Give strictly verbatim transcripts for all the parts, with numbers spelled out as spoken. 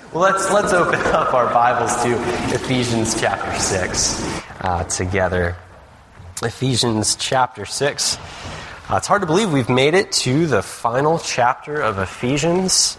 Well, let's let's open up our Bibles to Ephesians chapter six uh, together. Ephesians chapter six. Uh, it's hard to believe we've made it to the final chapter of Ephesians.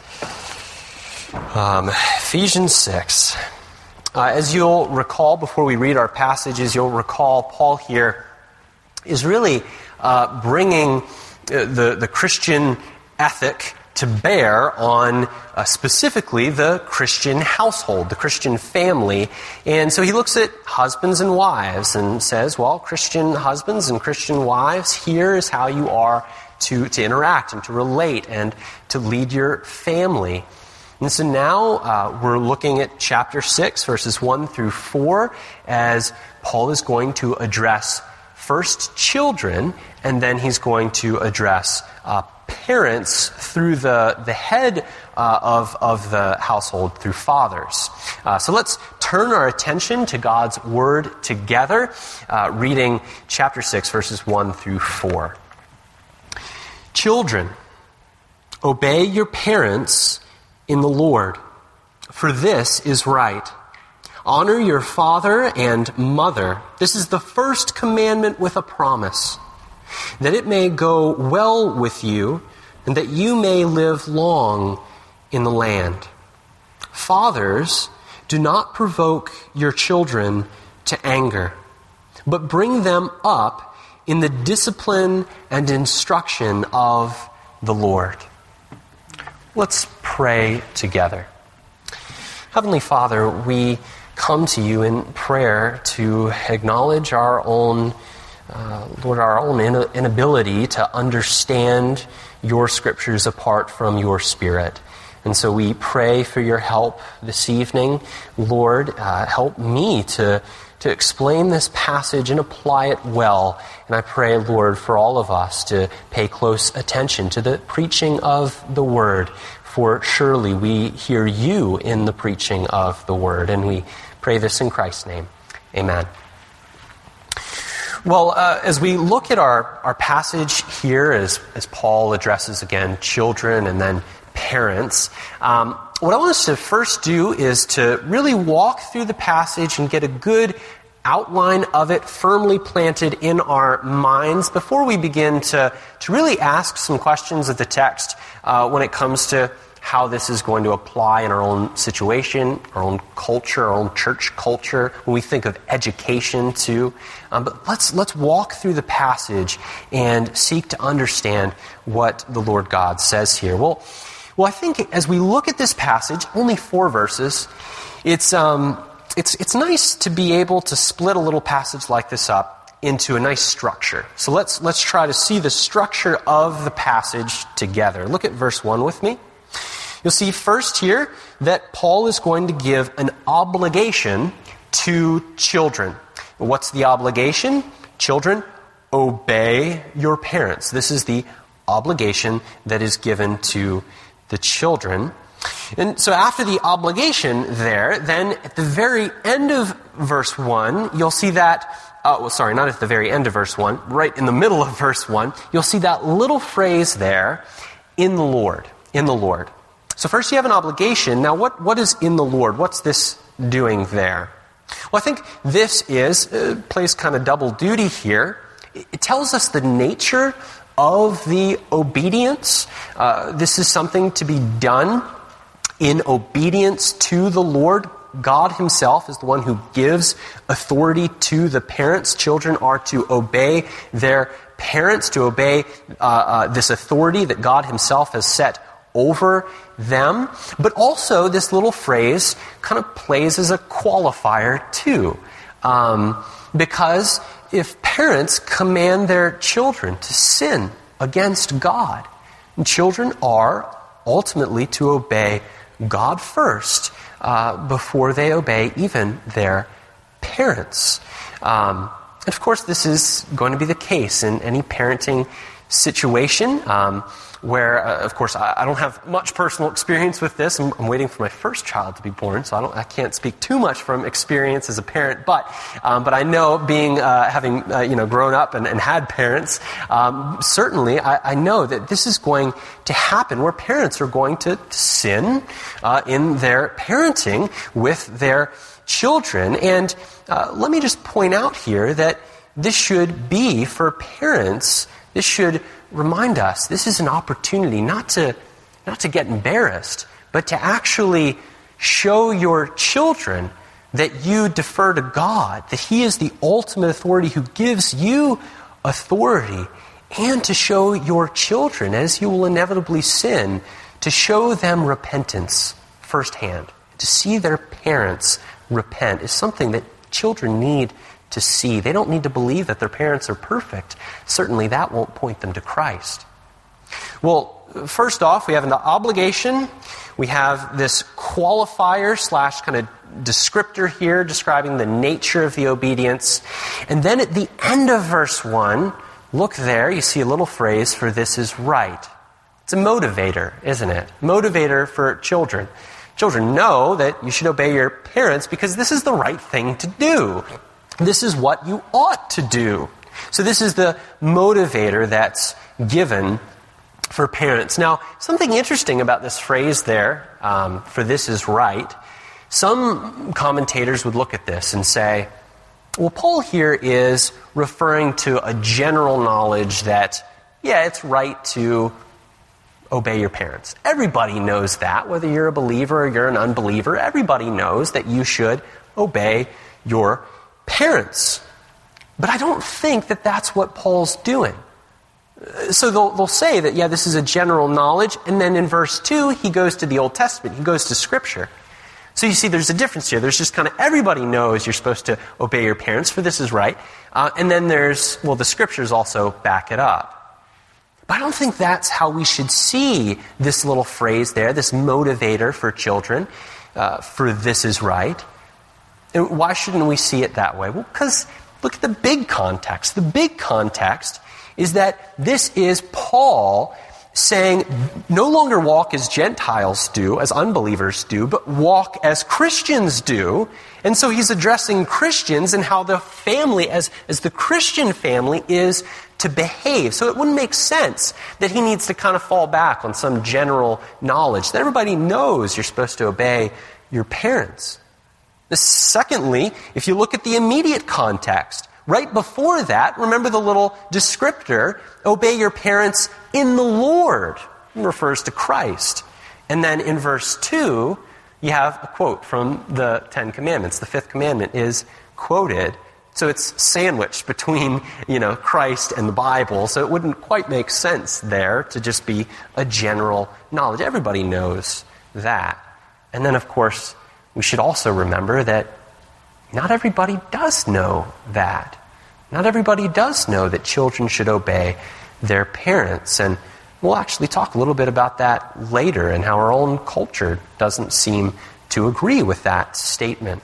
Um, Ephesians six. Uh, as you'll recall, before we read our passages, you'll recall Paul here is really uh, bringing the the Christian ethic to bear on uh, specifically the Christian household, the Christian family. And so he looks at husbands and wives and says, well, Christian husbands and Christian wives, here is how you are to, to interact and to relate and to lead your family. And so now uh, we're looking at chapter six, verses one through four, as Paul is going to address first children, and then he's going to address uh, parents through the, the head uh, of, of the household, through fathers. Uh, so let's turn our attention to God's Word together, uh, reading chapter six, verses one through four. Children, obey your parents in the Lord, for this is right. Honor your father and mother. This is the first commandment with a promise, that it may go well with you and that you may live long in the land. Fathers, do not provoke your children to anger, but bring them up in the discipline and instruction of the Lord. Let's pray together. Heavenly Father, we come to you in prayer to acknowledge our own, uh, Lord, our own inability to understand your scriptures apart from your Spirit. And so we pray for your help this evening. Lord, uh, help me to, to explain this passage and apply it well. And I pray, Lord, for all of us to pay close attention to the preaching of the Word, for surely we hear you in the preaching of the Word, and we pray this in Christ's name. Amen. Well, uh, as we look at our, our passage here, as, as Paul addresses again children and then parents, um, what I want us to first do is to really walk through the passage and get a good outline of it firmly planted in our minds before we begin to, to really ask some questions of the text uh, when it comes to how this is going to apply in our own situation, our own culture, our own church culture, when we think of education too. Um, but let's let's walk through the passage and seek to understand what the Lord God says here. Well, well, I think as we look at this passage, only four verses, it's um it's it's nice to be able to split a little passage like this up into a nice structure. So let's let's try to see the structure of the passage together. Look at verse one with me. You'll see first here that Paul is going to give an obligation to children. What's the obligation? Children, obey your parents. This is the obligation that is given to the children. And so after the obligation there, then at the very end of verse one, you'll see that, uh, well, sorry, not at the very end of verse one, right in the middle of verse one, you'll see that little phrase there, in the Lord, in the Lord. So first you have an obligation. Now what, what is in the Lord? What's this doing there? Well, I think this is, uh, plays kind of double duty here. It, it tells us the nature of the obedience. Uh, this is something to be done in obedience to the Lord. God himself is the one who gives authority to the parents. Children are to obey their parents, to obey uh, uh, this authority that God himself has set over them. But also this little phrase kind of plays as a qualifier too. Um, because if parents command their children to sin against God, and children are ultimately to obey God first uh, before they obey even their parents. Um, and of course this is going to be the case in any parenting situation um, where, uh, of course, I, I don't have much personal experience with this. I'm, I'm waiting for my first child to be born, so I don't, I can't speak too much from experience as a parent. But, um, but I know, being uh, having uh, you know grown up and, and had parents, um, certainly I, I know that this is going to happen, where parents are going to, to sin uh, in their parenting with their children. And uh, let me just point out here that this should be, for parents, this should remind us this is an opportunity not to not to get embarrassed, but to actually show your children that you defer to God, that He is the ultimate authority who gives you authority, and to show your children, as you will inevitably sin, to show them repentance firsthand. To see their parents repent is something that children need to see. They don't need to believe that their parents are perfect. Certainly that won't point them to Christ. Well, first off, we have an obligation. We have this qualifier slash kind of descriptor here describing the nature of the obedience. And then at the end of verse one, look there, you see a little phrase, for this is right. It's a motivator, isn't it? Motivator for children. Children know that you should obey your parents because this is the right thing to do. This is what you ought to do. So this is the motivator that's given for parents. Now, something interesting about this phrase there, um, for this is right, some commentators would look at this and say, well, Paul here is referring to a general knowledge that, yeah, it's right to obey your parents. Everybody knows that, whether you're a believer or you're an unbeliever. Everybody knows that you should obey your parents. But I don't think that that's what Paul's doing. So they'll, they'll say that, yeah, this is a general knowledge, and then in verse two, he goes to the Old Testament, he goes to Scripture. So you see there's a difference here. There's just kind of everybody knows you're supposed to obey your parents, for this is right. Uh, and then there's, well, the Scriptures also back it up. But I don't think that's how we should see this little phrase there, this motivator for children, uh, for this is right. And why shouldn't we see it that way? Well, because look at the big context. The big context is that this is Paul saying, no longer walk as Gentiles do, as unbelievers do, but walk as Christians do. And so he's addressing Christians and how the family, as, as the Christian family, is to behave. So it wouldn't make sense that he needs to kind of fall back on some general knowledge that everybody knows you're supposed to obey your parents. Secondly, if you look at the immediate context, right before that, remember the little descriptor, obey your parents in the Lord. It refers to Christ. And then in verse two, you have a quote from the Ten Commandments. The fifth commandment is quoted. So it's sandwiched between, you know, Christ and the Bible. So it wouldn't quite make sense there to just be a general knowledge. Everybody knows that. And then, of course, we should also remember that not everybody does know that. Not everybody does know that children should obey their parents. And we'll actually talk a little bit about that later and how our own culture doesn't seem to agree with that statement.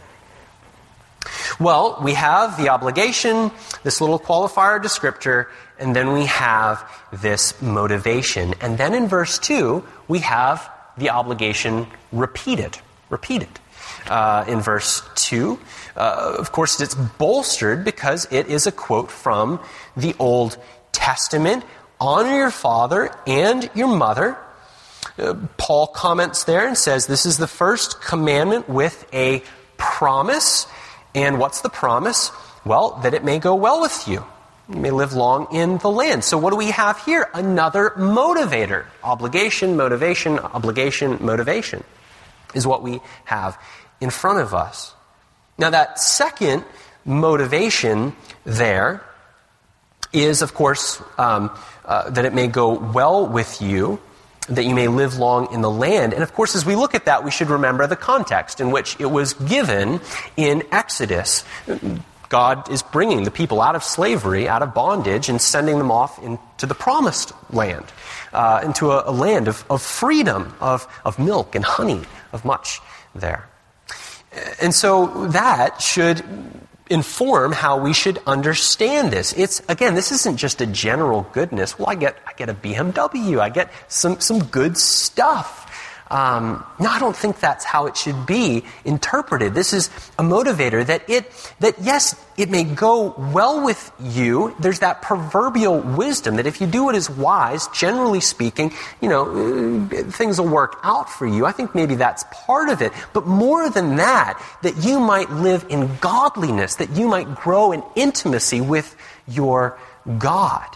Well, we have the obligation, this little qualifier descriptor, and then we have this motivation. And then in verse two, we have the obligation repeated. Repeated. Uh, in verse two. Uh, of course, it's bolstered because it is a quote from the Old Testament. Honor your father and your mother. Uh, Paul comments there and says this is the first commandment with a promise. And what's the promise? Well, that it may go well with you. You may live long in the land. So what do we have here? Another motivator. Obligation, motivation, obligation, motivation is what we have in front of us. Now that second motivation there is, of course, um, uh, that it may go well with you, that you may live long in the land. And of course, as we look at that, we should remember the context in which it was given in Exodus. God is bringing the people out of slavery, out of bondage, and sending them off into the promised land, uh, into a, a land of, of freedom, of, of milk and honey, of much there. And so that should inform how we should understand this. It's, again, this isn't just a general goodness. Well, I get I get a B M W. I get some, some good stuff. Um, no, I don't think that's how it should be interpreted. This is a motivator that it, that yes, it may go well with you. There's that proverbial wisdom that if you do what is wise, generally speaking, you know, things will work out for you. I think maybe that's part of it. But more than that, that you might live in godliness, that you might grow in intimacy with your God.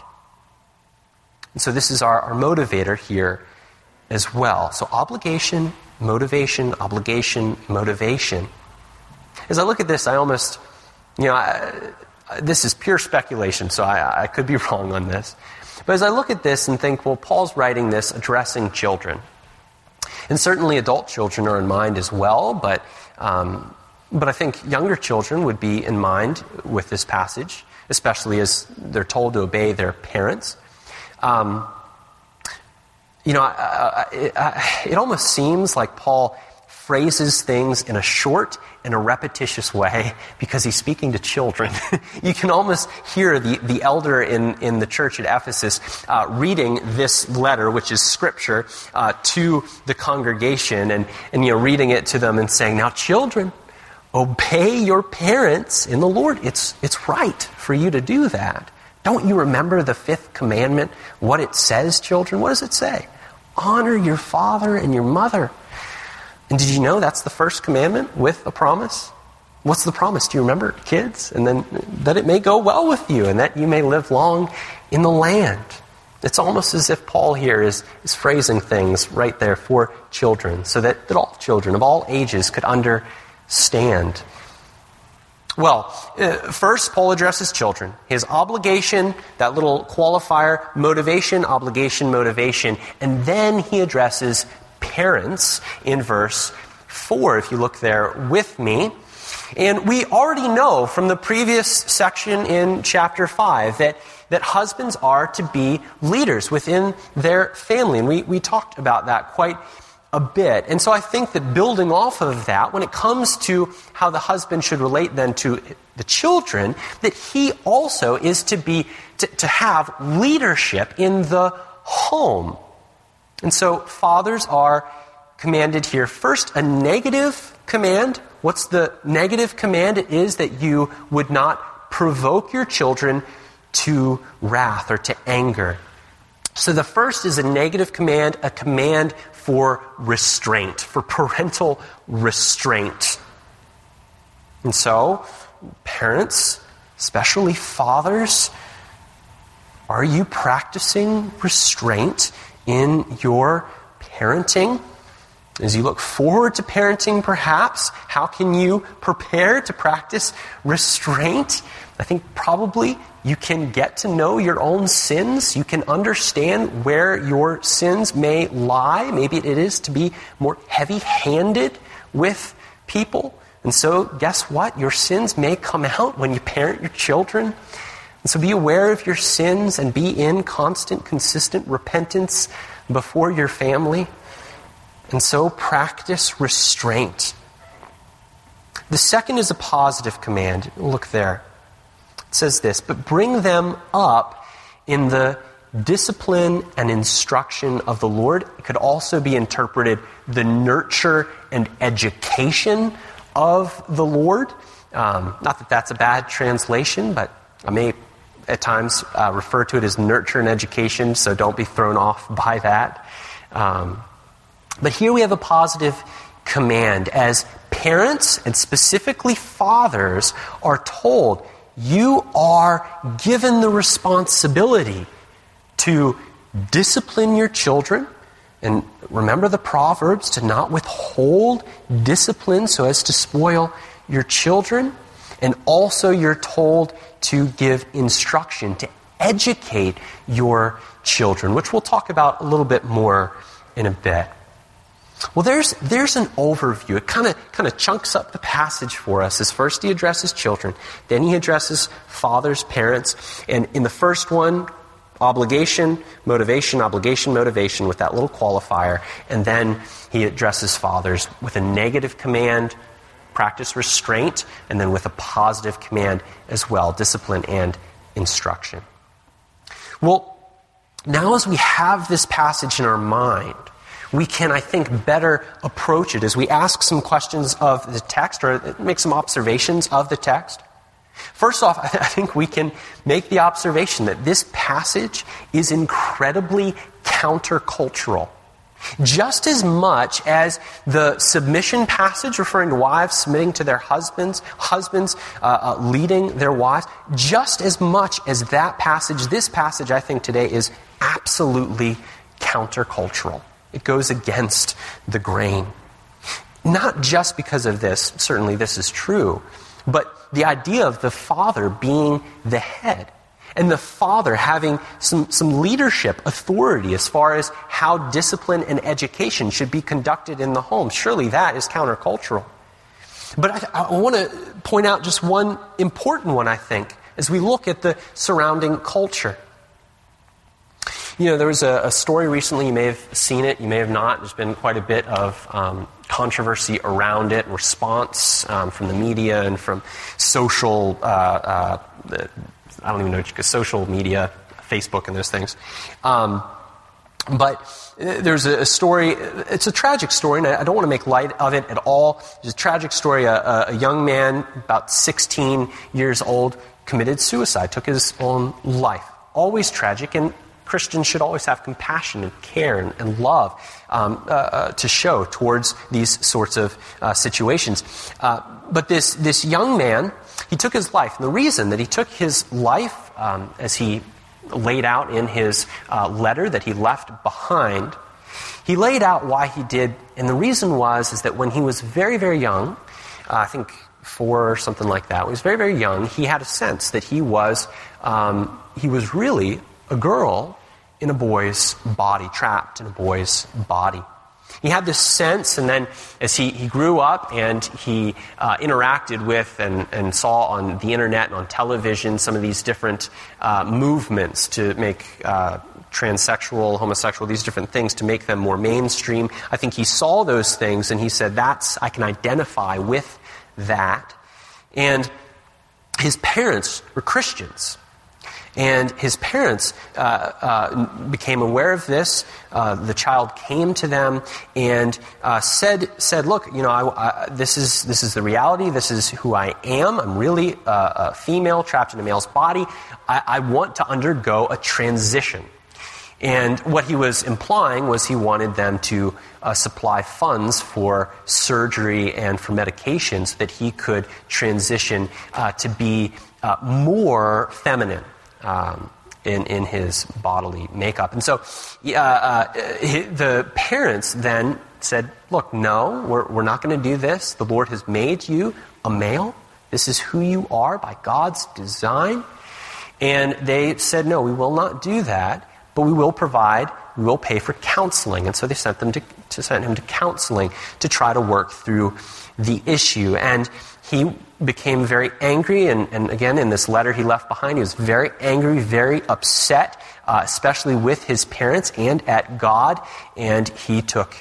And so this is our, our motivator here as well. So obligation, motivation, obligation, motivation. As I look at this, I almost, you know, I, this is pure speculation, so I, I could be wrong on this. But as I look at this and think, well, Paul's writing this addressing children. And certainly adult children are in mind as well, but, um, but I think younger children would be in mind with this passage, especially as they're told to obey their parents. Um, You know, I, I, I, it almost seems like Paul phrases things in a short and a repetitious way because he's speaking to children. You can almost hear the, the elder in, in the church at Ephesus uh, reading this letter, which is scripture, uh, to the congregation and, and, you know, reading it to them and saying, now children, obey your parents in the Lord. It's, it's right for you to do that. Don't you remember the fifth commandment? What it says, children? What does it say? Honor your father and your mother. And did you know that's the first commandment with a promise? What's the promise? Do you remember, kids? And then that it may go well with you and that you may live long in the land. It's almost as if Paul here is, is phrasing things right there for children so that, that all children of all ages could understand. Well, uh, first, Paul addresses children. His obligation, that little qualifier, motivation, obligation, motivation. And then he addresses parents in verse four, if you look there with me. And we already know from the previous section in chapter five that, that husbands are to be leaders within their family. And we, we talked about that quite a bit. And so I think that building off of that, when it comes to how the husband should relate then to the children, that he also is to be, to, to have leadership in the home. And so fathers are commanded here. First, a negative command. What's the negative command? It is that you would not provoke your children to wrath or to anger. So the first is a negative command, a command for restraint, for parental restraint. And so, parents, especially fathers, are you practicing restraint in your parenting? As you look forward to parenting, perhaps, how can you prepare to practice restraint? I think probably you can get to know your own sins. You can understand where your sins may lie. Maybe it is to be more heavy-handed with people. And so, guess what? Your sins may come out when you parent your children. And so be aware of your sins and be in constant, consistent repentance before your family. And so practice restraint. The second is a positive command. Look there. It says this, but bring them up in the discipline and instruction of the Lord. It could also be interpreted the nurture and education of the Lord. Um, not that that's a bad translation, but I may at times uh, refer to it as nurture and education, so don't be thrown off by that. Um, but here we have a positive command as parents and specifically fathers are told, you are given the responsibility to discipline your children. And remember the Proverbs, to not withhold discipline so as to spoil your children. And also you're told to give instruction, to educate your children, which we'll talk about a little bit more in a bit. Well, there's there's an overview. It kind of kind of chunks up the passage for us. As first he addresses children, then he addresses fathers, parents, and in the first one, obligation, motivation, obligation, motivation with that little qualifier, and then he addresses fathers with a negative command, practice restraint, and then with a positive command as well, discipline and instruction. Well, now as we have this passage in our mind, we can, I think, better approach it as we ask some questions of the text or make some observations of the text. First off, I think we can make the observation that this passage is incredibly countercultural. Just as much as the submission passage referring to wives submitting to their husbands, husbands uh, uh, leading their wives, just as much as that passage, this passage, I think, today is absolutely countercultural. It goes against the grain. Not just because of this, certainly this is true, but the idea of the father being the head and the father having some, some leadership authority as far as how discipline and education should be conducted in the home. Surely that is countercultural. But I, I want to point out just one important one, I think, as we look at the surrounding culture. You know, there was a, a story recently, you may have seen it, you may have not. There's been quite a bit of um, controversy around it, response um, from the media and from social, uh, uh, I don't even know what you call social media, Facebook and those things. Um, but there's a, a story, it's a tragic story, and I don't want to make light of it at all. It's a tragic story. A, a young man, about sixteen years old, committed suicide, took his own life. Always tragic, and Christians should always have compassion and care and, and love um, uh, uh, to show towards these sorts of uh, situations. Uh, but this this young man, he took his life. And the reason that he took his life, um, as he laid out in his uh, letter that he left behind, he laid out why he did. And the reason was is that when he was very, very young, uh, I think four or something like that, when he was very, very young, he had a sense that he was um, he was really a girl in a boy's body, trapped in a boy's body. He had this sense, and then as he, he grew up and he uh, interacted with and, and saw on the internet and on television some of these different uh, movements to make uh, transsexual, homosexual, these different things to make them more mainstream. I think he saw those things and he said, that's, I can identify with that. And his parents were Christians. And his parents uh, uh, became aware of this. Uh, the child came to them and uh, said, "said Look, you know, I, I, this is this is the reality. This is who I am. I'm really uh, a female trapped in a male's body. I, I want to undergo a transition." And what he was implying was he wanted them to uh, supply funds for surgery and for medication so that he could transition uh, to be uh, more feminine. Um, in, in his bodily makeup. And so uh, uh, the parents then said, look, no, we're, we're not going to do this. The Lord has made you a male. This is who you are by God's design. And they said, no, we will not do that, but we will provide, we will pay for counseling. And so they sent them to, to send him to counseling to try to work through the issue. And he became very angry, and, and again, in this letter he left behind, he was very angry, very upset, uh, especially with his parents and at God, and he took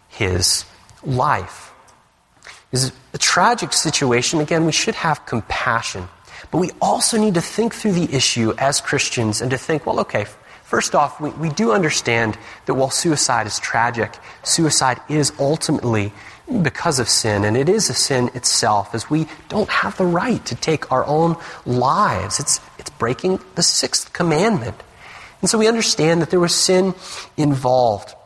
his life. This is a tragic situation. Again, we should have compassion, but we also need to think through the issue as Christians and to think, well, okay, first off, we, we do understand that while suicide is tragic, suicide is ultimately because of sin, and it is a sin itself, as we don't have the right to take our own lives. It's it's breaking the sixth commandment. And so we understand that there was sin involved.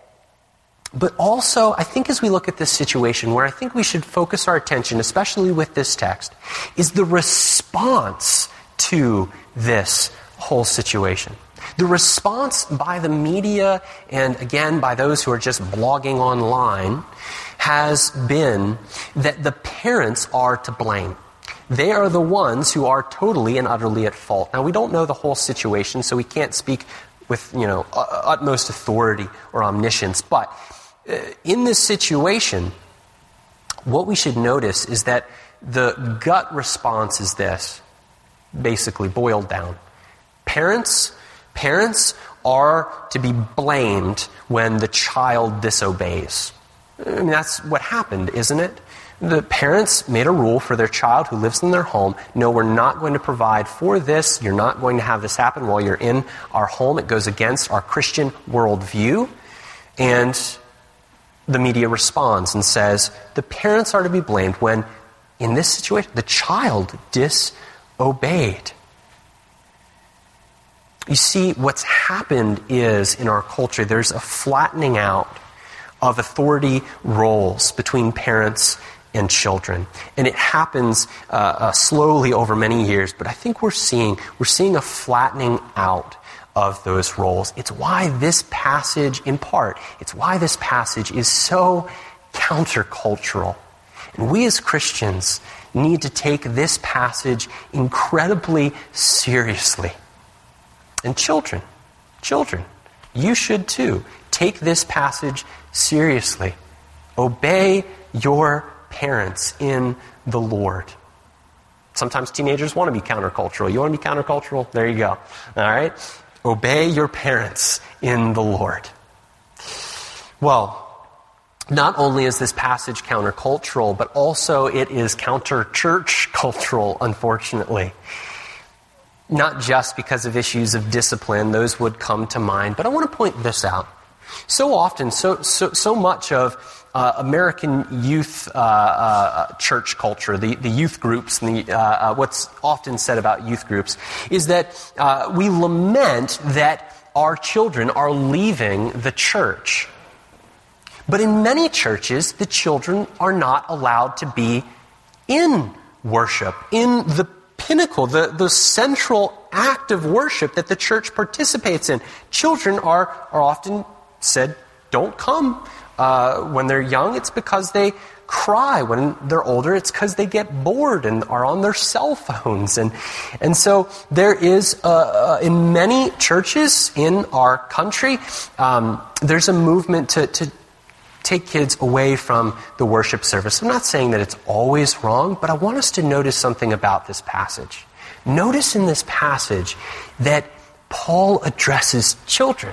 But also, I think as we look at this situation, where I think we should focus our attention, especially with this text, is the response to this whole situation. The response by the media, and again by those who are just blogging online, has been that the parents are to blame. They are the ones who are totally and utterly at fault. Now, we don't know the whole situation, so we can't speak with, you know, utmost authority or omniscience. But uh, in this situation, what we should notice is that the gut response is this, basically boiled down. Parents, parents are to be blamed when the child disobeys. I mean, that's what happened, isn't it? The parents made a rule for their child who lives in their home. No, we're not going to provide for this. You're not going to have this happen while you're in our home. It goes against our Christian worldview. And the media responds and says, the parents are to be blamed when, in this situation, the child disobeyed. You see, what's happened is, in our culture, there's a flattening out of authority roles between parents and children. And it happens uh, uh, slowly over many years, but I think we're seeing, we're seeing a flattening out of those roles. It's why this passage, in part, it's why this passage is so countercultural. And we as Christians need to take this passage incredibly seriously. And children, children, you should too take this passage seriously. Obey your parents in the Lord. Sometimes teenagers want to be countercultural. You want to be countercultural? There you go. All right? Obey your parents in the Lord. Well, not only is this passage countercultural, but also it is counter-church cultural, unfortunately. Not just because of issues of discipline, those would come to mind, but I want to point this out. So often, so so so much of uh, American youth uh, uh, church culture, the, the youth groups, and the, uh, uh, what's often said about youth groups, is that uh, we lament that our children are leaving the church. But in many churches, the children are not allowed to be in worship, in the pinnacle, the, the central act of worship that the church participates in. Children are, are often said, don't come. Uh, when they're young, it's because they cry. When they're older, it's because they get bored and are on their cell phones. And and so there is, uh, uh, in many churches in our country, um, there's a movement to, to take kids away from the worship service. I'm not saying that it's always wrong, but I want us to notice something about this passage. Notice in this passage that Paul addresses children.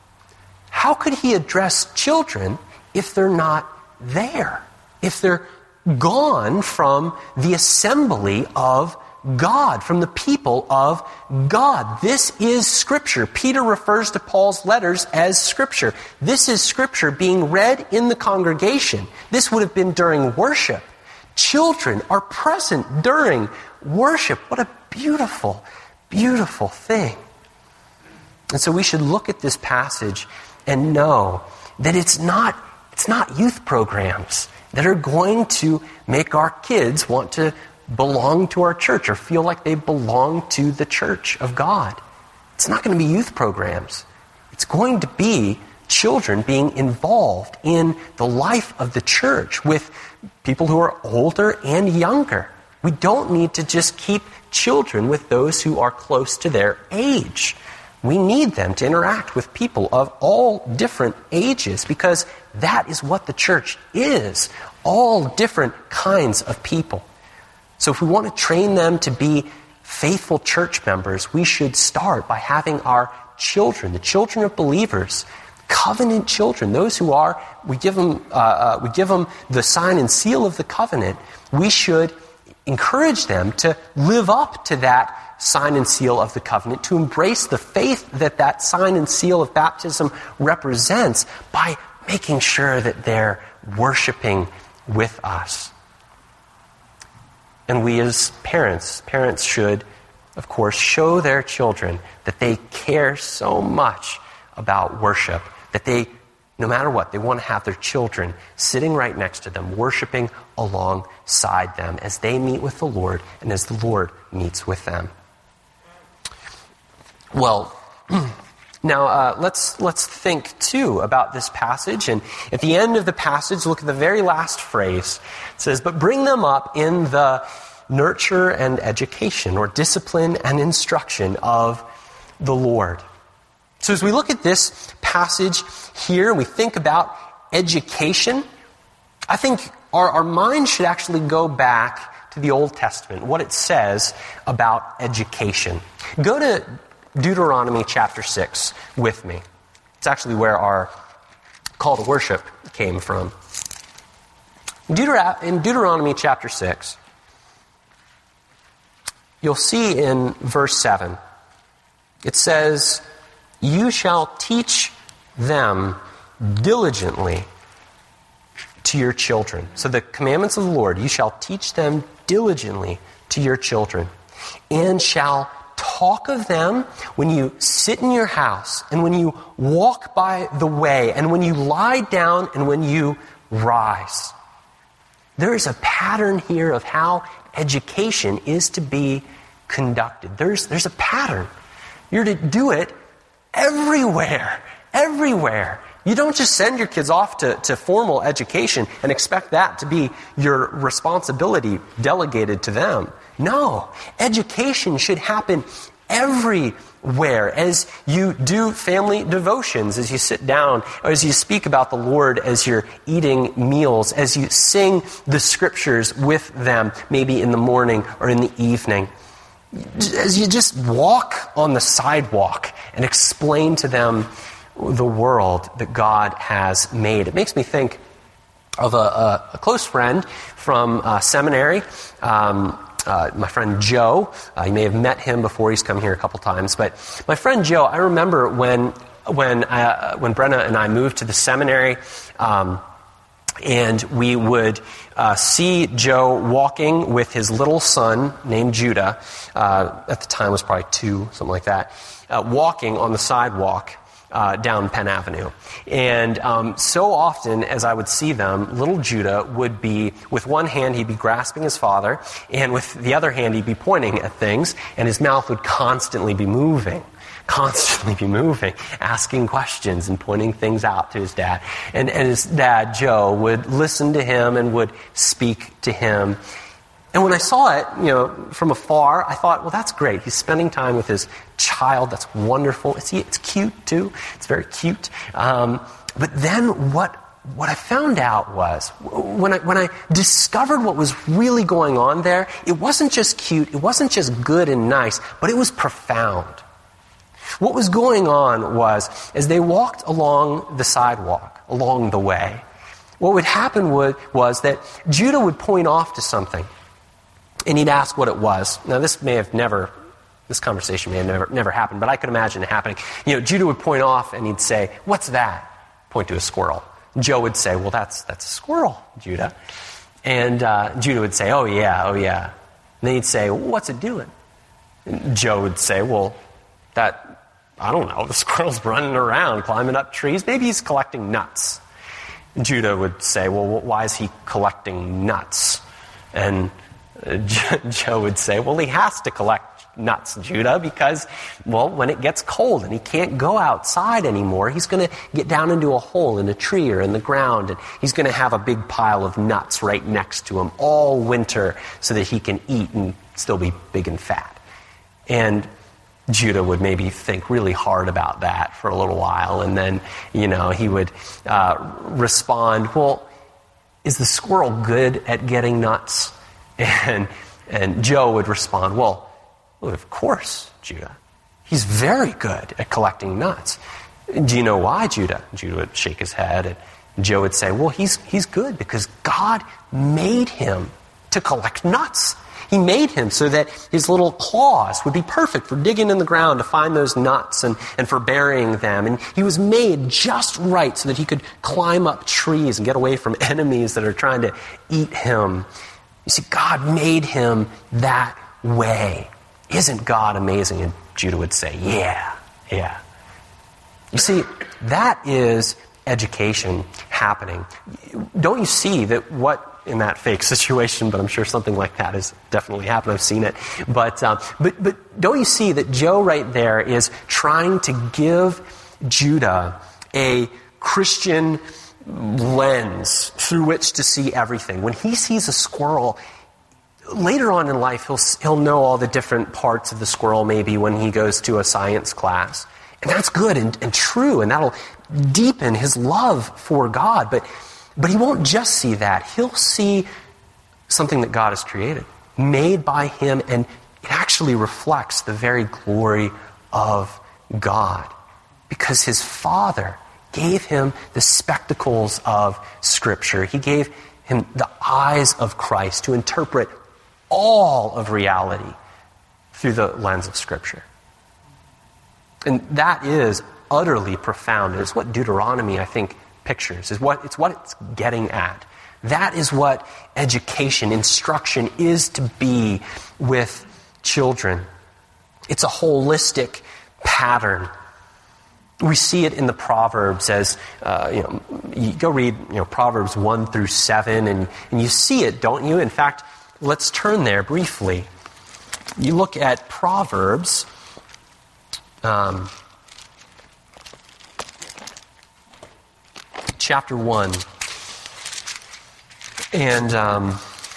How could he address children if they're not there? If they're gone from the assembly of God, from the people of God? This is Scripture. Peter refers to Paul's letters as Scripture. This is Scripture being read in the congregation. This would have been during worship. Children are present during worship. What a beautiful, beautiful thing. And so we should look at this passage and know that it's not, it's not youth programs that are going to make our kids want to belong to our church or feel like they belong to the church of God. It's not going to be youth programs. It's going to be children being involved in the life of the church with people who are older and younger. We don't need to just keep children with those who are close to their age. We need them to interact with people of all different ages because that is what the church is. All different kinds of people. So if we want to train them to be faithful church members, we should start by having our children, the children of believers, covenant children, those who are, we give them, uh, uh, we give them the sign and seal of the covenant. We should encourage them to live up to that sign and seal of the covenant, to embrace the faith that that sign and seal of baptism represents by making sure that they're worshiping with us. And we as parents, parents should, of course, show their children that they care so much about worship, that they, no matter what, they want to have their children sitting right next to them, worshiping alongside them as they meet with the Lord and as the Lord meets with them. Well, now uh, let's let's think too about this passage. And at the end of the passage, look at the very last phrase. It says, "But bring them up in the nurture and education, or discipline and instruction of the Lord." So as we look at this passage here, and we think about education, I think our, our mind should actually go back to the Old Testament, what it says about education. Go to Deuteronomy chapter six with me. It's actually where our call to worship came from. Deuter- in Deuteronomy chapter six, you'll see in verse seven, it says, "You shall teach them diligently to your children." So the commandments of the Lord, you shall teach them diligently to your children, and shall talk of them when you sit in your house, and when you walk by the way, and when you lie down, and when you rise. There is a pattern here of how education is to be conducted. There's, there's a pattern. You're to do it everywhere, everywhere. You don't just send your kids off to, to formal education and expect that to be your responsibility delegated to them. No, education should happen everywhere. As you do family devotions, as you sit down, or as you speak about the Lord as you're eating meals, as you sing the scriptures with them, maybe in the morning or in the evening, as you just walk on the sidewalk and explain to them the world that God has made. It makes me think of a, a, a close friend from uh, seminary, um, uh, my friend Joe. Uh, you may have met him before. He's come here a couple times. But my friend Joe, I remember when when uh, when Brenna and I moved to the seminary, um, and we would uh, see Joe walking with his little son named Judah. Uh, at the time was probably two, something like that, uh, walking on the sidewalk Uh, down Penn Avenue. And um, so often as I would see them, little Judah would be, with one hand he'd be grasping his father, and with the other hand he'd be pointing at things, and his mouth would constantly be moving, constantly be moving, asking questions and pointing things out to his dad. And, and his dad, Joe, would listen to him and would speak to him. And when I saw it, you know, from afar, I thought, well, that's great. He's spending time with his child. That's wonderful. It's, it's cute, too. It's very cute. Um, but then what what I found out was, when I, when I discovered what was really going on there, it wasn't just cute, it wasn't just good and nice, but it was profound. What was going on was, as they walked along the sidewalk, along the way, what would happen would, was that Judah would point off to something, and he'd ask what it was. Now, this may have never, this conversation may have never, never happened, but I could imagine it happening. You know, Judah would point off and he'd say, "What's that?" Point to a squirrel. Joe would say, "Well, that's that's a squirrel, Judah." And uh, Judah would say, "Oh, yeah, oh, yeah." And then he'd say, "Well, what's it doing?" And Joe would say, "Well, that, I don't know, the squirrel's running around, climbing up trees. Maybe he's collecting nuts." And Judah would say, "Well, why is he collecting nuts?" And Joe would say, "Well, he has to collect nuts, Judah, because, well, when it gets cold and he can't go outside anymore, he's going to get down into a hole in a tree or in the ground, and he's going to have a big pile of nuts right next to him all winter so that he can eat and still be big and fat." And Judah would maybe think really hard about that for a little while, and then, you know, he would uh, respond, "Well, is the squirrel good at getting nuts?" And and Joe would respond, well, well, of course, Judah. He's very good at collecting nuts. Do you know why, Judah? Judah would shake his head, and Joe would say, well, he's he's good because God made him to collect nuts. He made him so that his little claws would be perfect for digging in the ground to find those nuts and, and for burying them. And he was made just right so that he could climb up trees and get away from enemies that are trying to eat him. You see, God made him that way. Isn't God amazing? And Judah would say, yeah, yeah. You see, that is education happening. Don't you see that what, in that fake situation, but I'm sure something like that has definitely happened. I've seen it. But, um, but, but don't you see that Joe right there is trying to give Judah a Christian lens through which to see everything. When he sees a squirrel, later on in life, he'll he'll know all the different parts of the squirrel maybe when he goes to a science class. And that's good and, and true, and that'll deepen his love for God. But but he won't just see that. He'll see something that God has created, made by him, and it actually reflects the very glory of God. Because his Father gave him the spectacles of Scripture. He gave him the eyes of Christ, to interpret all of reality through the lens of Scripture. And that is utterly profound. It's what Deuteronomy, I think, pictures. Is what it's what it's getting at. That is what education, instruction is to be with children. It's a holistic pattern. We see it in the Proverbs as, uh, you know, you go read, you know, Proverbs one through seven, and, and you see it, don't you? In fact, let's turn there briefly. You look at Proverbs, um, chapter one, and um,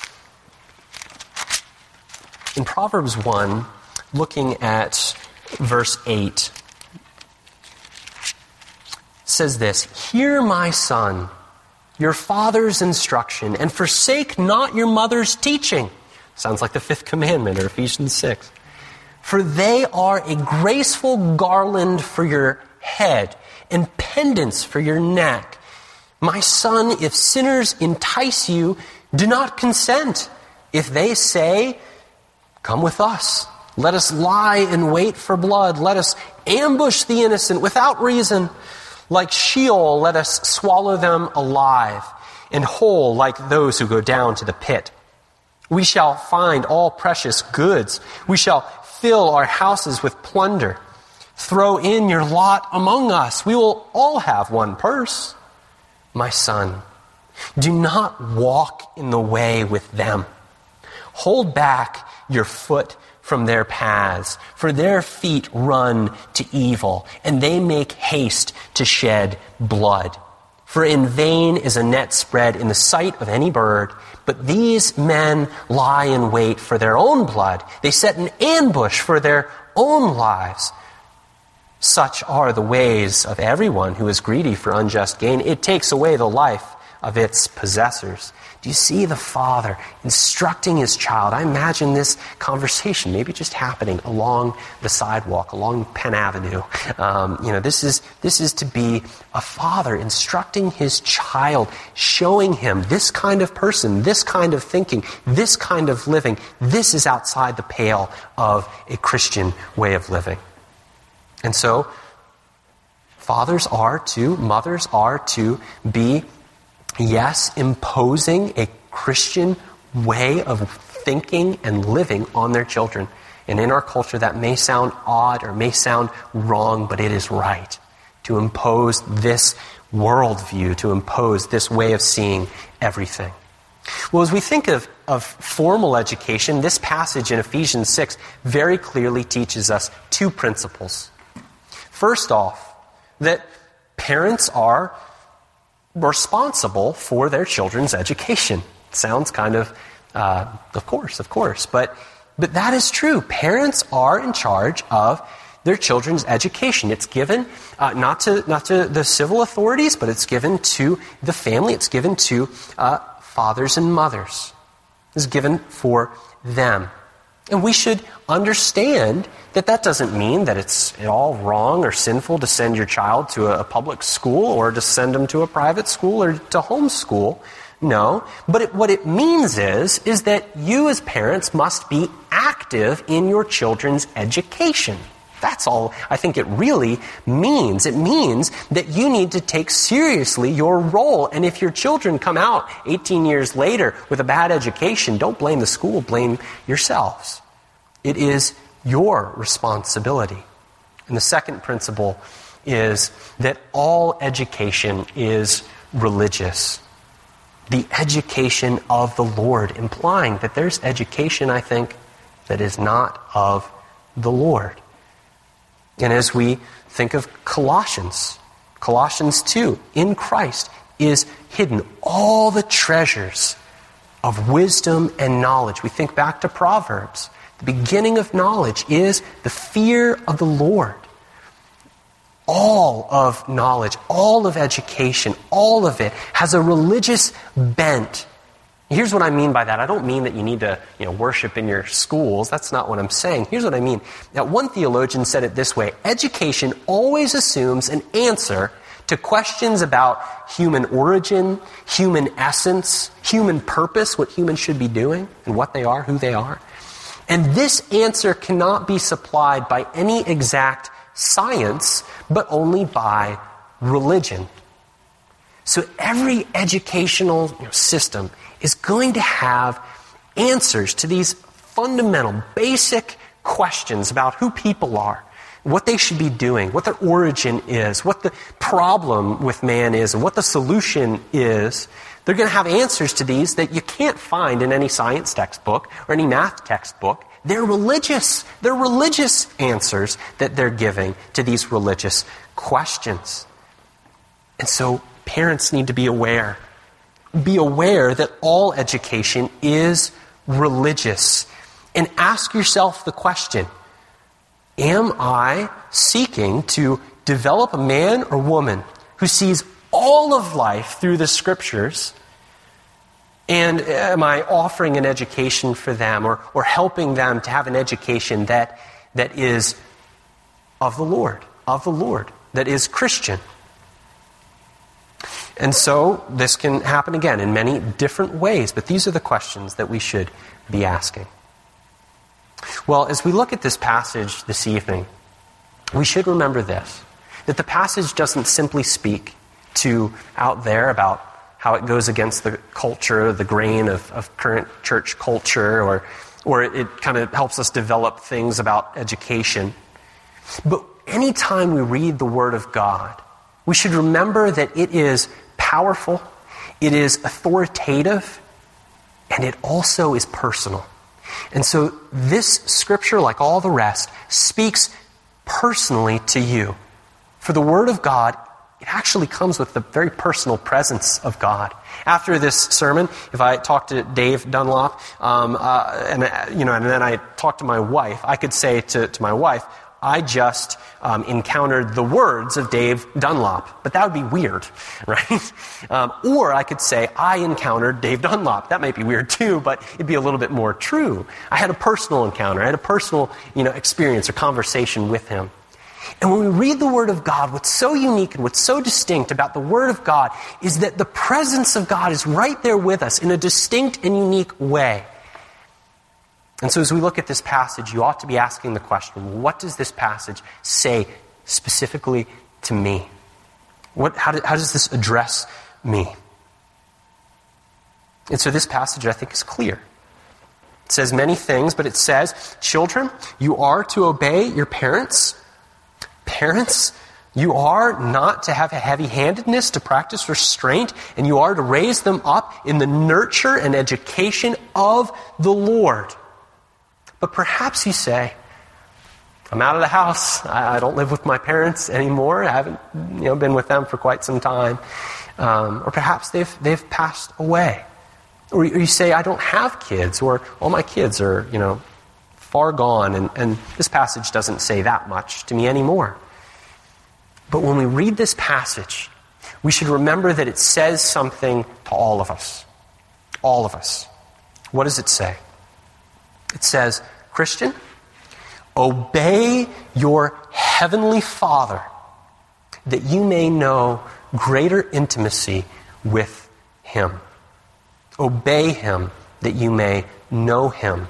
in Proverbs one, looking at verse eight, says this, "Hear, my son, your father's instruction, and forsake not your mother's teaching." Sounds like the fifth commandment, or Ephesians six. "For they are a graceful garland for your head, and pendants for your neck. My son, if sinners entice you, do not consent. If they say, 'Come with us, let us lie in wait for blood, let us ambush the innocent without reason. Like Sheol, let us swallow them alive, and whole like those who go down to the pit. We shall find all precious goods. We shall fill our houses with plunder. Throw in your lot among us. We will all have one purse. My son, do not walk in the way with them. Hold back your foot from their paths, for their feet run to evil, and they make haste to shed blood. For in vain is a net spread in the sight of any bird, but these men lie in wait for their own blood. They set an ambush for their own lives. Such are the ways of everyone who is greedy for unjust gain. It takes away the life of its possessors." Do you see the father instructing his child? I imagine this conversation maybe just happening along the sidewalk, along Penn Avenue. Um, you know, this is this is to be a father instructing his child, showing him this kind of person, this kind of thinking, this kind of living. This is outside the pale of a Christian way of living. And so, fathers are to, mothers are to be, yes, imposing a Christian way of thinking and living on their children. And in our culture, that may sound odd or may sound wrong, but it is right to impose this worldview, to impose this way of seeing everything. Well, as we think of, of formal education, this passage in Ephesians six very clearly teaches us two principles. First off, that parents are responsible for their children's education. Sounds kind of, uh, of course, of course, but but that is true. Parents are in charge of their children's education. It's given uh, not to not to the civil authorities, but it's given to the family. It's given to uh, fathers and mothers. It's given for them. And we should understand that that doesn't mean that it's at all wrong or sinful to send your child to a public school or to send them to a private school or to homeschool. No. But it, what it means is, is that you as parents must be active in your children's education. That's all I think it really means. It means that you need to take seriously your role. And if your children come out eighteen years later with a bad education, don't blame the school, blame yourselves. It is your responsibility. And the second principle is that all education is religious. The education of the Lord, implying that there's education, I think, that is not of the Lord. And as we think of Colossians, Colossians two, in Christ is hidden all the treasures of wisdom and knowledge. We think back to Proverbs. The beginning of knowledge is the fear of the Lord. All of knowledge, all of education, all of it has a religious bent. Here's what I mean by that. I don't mean that you need to, you know, worship in your schools. That's not what I'm saying. Here's what I mean. Now, one theologian said it this way: education always assumes an answer to questions about human origin, human essence, human purpose, what humans should be doing, and what they are, who they are. And this answer cannot be supplied by any exact science, but only by religion. So every educational you know, system is going to have answers to these fundamental, basic questions about who people are, what they should be doing, what their origin is, what the problem with man is, and what the solution is. They're going to have answers to these that you can't find in any science textbook or any math textbook. They're religious. They're religious answers that they're giving to these religious questions. And so parents need to be aware. Be aware that all education is religious. And ask yourself the question, am I seeking to develop a man or woman who sees all of life through the Scriptures? And am I offering an education for them or, or helping them to have an education that that is of the Lord, of the Lord, that is Christian? And so this can happen again in many different ways, but these are the questions that we should be asking. Well, as we look at this passage this evening, we should remember this, that the passage doesn't simply speak to out there about how it goes against the culture, the grain of, of current church culture, or, or it kind of helps us develop things about education. But anytime we read the Word of God, we should remember that it is powerful, it is authoritative, and it also is personal. And so this Scripture, like all the rest, speaks personally to you. For the Word of God, it actually comes with the very personal presence of God. After this sermon, if I talk to Dave Dunlop, um, uh, and uh, you know, and then I talk to my wife, I could say to, to my wife, I just um, encountered the words of Dave Dunlop. But that would be weird, right? Um, or I could say, I encountered Dave Dunlop. That might be weird too, but it'd be a little bit more true. I had a personal encounter. I had a personal you know, experience or conversation with him. And when we read the Word of God, what's so unique and what's so distinct about the Word of God is that the presence of God is right there with us in a distinct and unique way. And so as we look at this passage, you ought to be asking the question, what does this passage say specifically to me? What, how, do, how does this address me? And so this passage, I think, is clear. It says many things, but it says, children, you are to obey your parents. Parents, you are not to have a heavy-handedness, to practice restraint, and you are to raise them up in the nurture and education of the Lord. But perhaps you say, I'm out of the house. I don't live with my parents anymore. I haven't you know, been with them for quite some time. Um, or perhaps they've they've passed away. Or you say, I don't have kids, or all my kids are, you know, far gone, and, and this passage doesn't say that much to me anymore. But when we read this passage, we should remember that it says something to all of us. All of us. What does it say? It says, Christian, obey your heavenly Father that you may know greater intimacy with Him. Obey Him that you may know Him.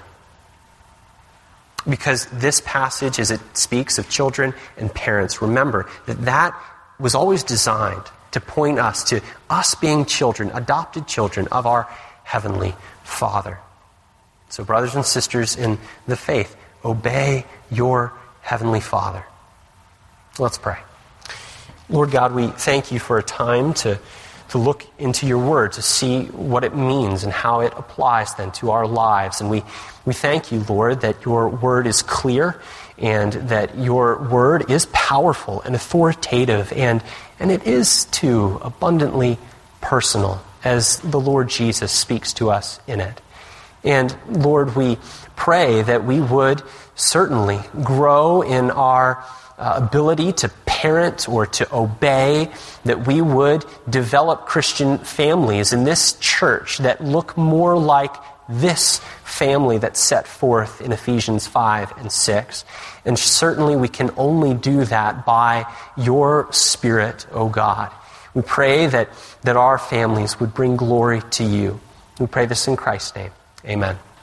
Because this passage, as it speaks of children and parents, remember that that was always designed to point us to us being children, adopted children of our Heavenly Father. So brothers and sisters in the faith, obey your Heavenly Father. Let's pray. Lord God, we thank you for a time to, to look into your word, to see what it means and how it applies then to our lives. And we, we thank you, Lord, that your word is clear and that your word is powerful and authoritative, and, and it is, too, abundantly personal as the Lord Jesus speaks to us in it. And Lord, we pray that we would certainly grow in our uh, ability to parent or to obey, that we would develop Christian families in this church that look more like this family that's set forth in Ephesians five and six. And certainly we can only do that by your Spirit, O God. We pray that, that our families would bring glory to you. We pray this in Christ's name. Amen.